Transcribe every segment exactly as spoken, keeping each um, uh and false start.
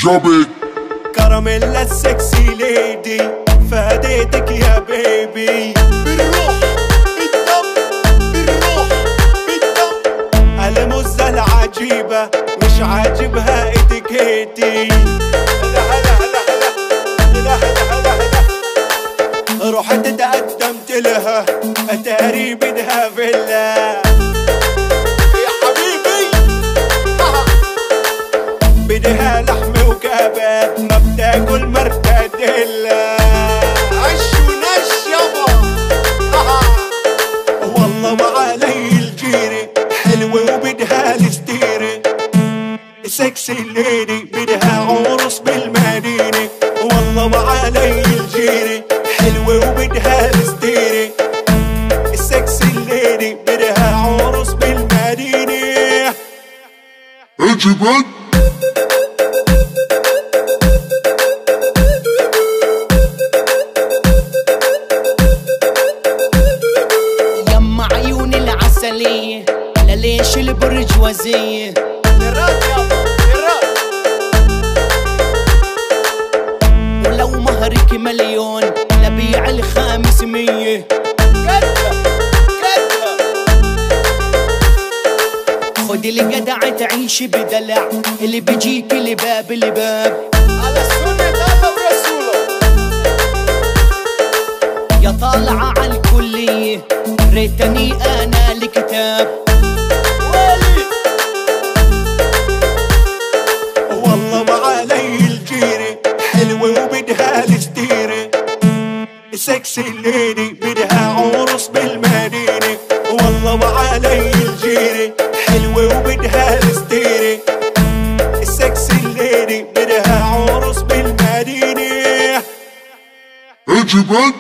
جابت كراميلا السكسي ليدي فاديتك يا بيبي. بالروح بالدم بالروح بالدم المزة العجيبة مش عاجبها اتيكيتي. هلا هلا هلا هلا هلا هلا هلا رحت تقدمت لها اتاري بدها فيلا يا حبيبي. بدها لحمة وكباب ما بتاكل مرتديلا. عش ونش يابا والله ما علي الجيري حلوة وبدها الستيري. سكسي ليدي بدها عرس بالمدينة والله ما علي الجيري حلوة وبدها الستيري. السكسي ليدي بدها عرس بالمدينة. عجبت يما عيون العسلية لليش البرجوازية. للرات يابا للرات. ولو مهرك مليون لبيع الخامس مية. كدها كدها خد الجدع تعيش بدلع اللي بيجيك لباب لباب. على سنة الله ورسوله. يا طالعة عالكلية ريتني أنا الكتاب. ولي والله ما علي الجيري حلوة وبدها الستيري. سكسي ليدي بدها عرس بالمدينة والله ما علي الجيري حلوة وبدها الستيري. السكسي ليدي بدها عرس بالمدينة. عجبت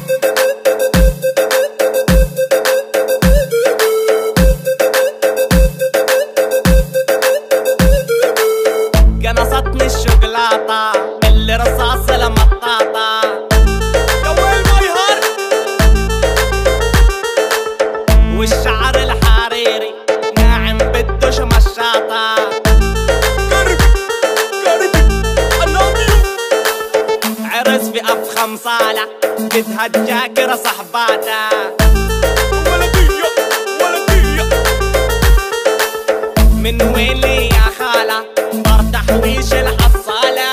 قنصتني الشوكولاتة اللي رصاص لمطاطة. يا ويل ماي هارت. والشعر الحريري ناعم بدوش مشاطة. قربي قربي I love you. عرس في أفخم صالة بدها الجاكرة صحباتها. ولدية ولدية من ويلي يا خالة دار تحويش الحصالة.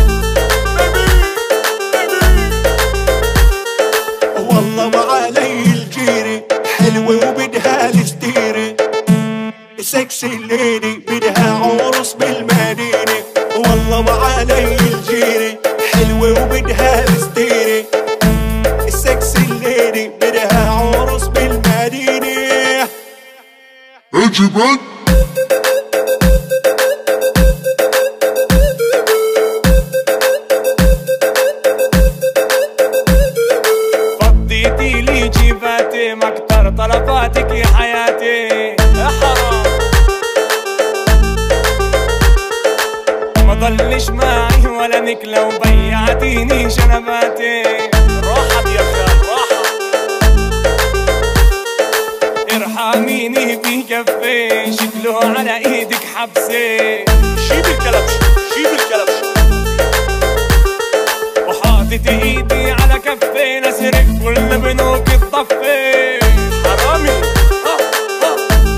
والله ما علي الجيري حلوة وبدها الستيري. سكسي ليدي بدها عرس بالمدينة والله ما علي الجيري حلوة وبدها الستيري. السكسي ليدي بدها عرس بالمدينة. عجبت فضيتي لي جيباتي مكتر طلباتك يا حياتي. يا حرام ما ضلش معي ولا نكلة وبيعتيني شنباتي. راحت يا خال راحت. ارحميني بكفي شكله على ايدك حبسي. شيب الكلبش شيب الكلبش. وحاطط ايدي على كفي نسرق كل بنوك الضفي. حرامي ها ها.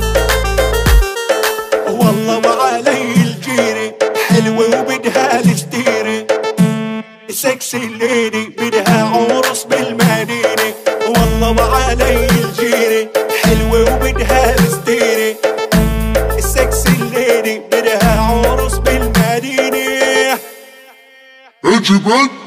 والله ما علي الجيري حلوة وبدها الستيري. سكسي ليدي بدها عرس بالمدينة والله ما علي الجيري حلوة وبدها الستيري. السكسي ليدي بدها عرس بالمدينة. عجبت